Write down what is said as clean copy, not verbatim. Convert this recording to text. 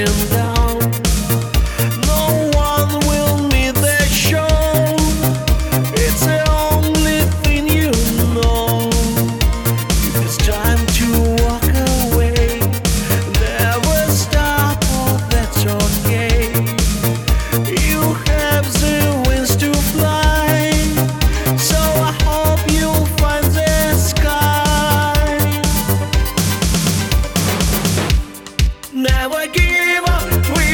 breaking down. No one will meet the show. It's the only thing you know. It's time to walk away. Never stop, oh, that's okay. You have the wings to fly, so I hope you'll find the sky. Never give up. We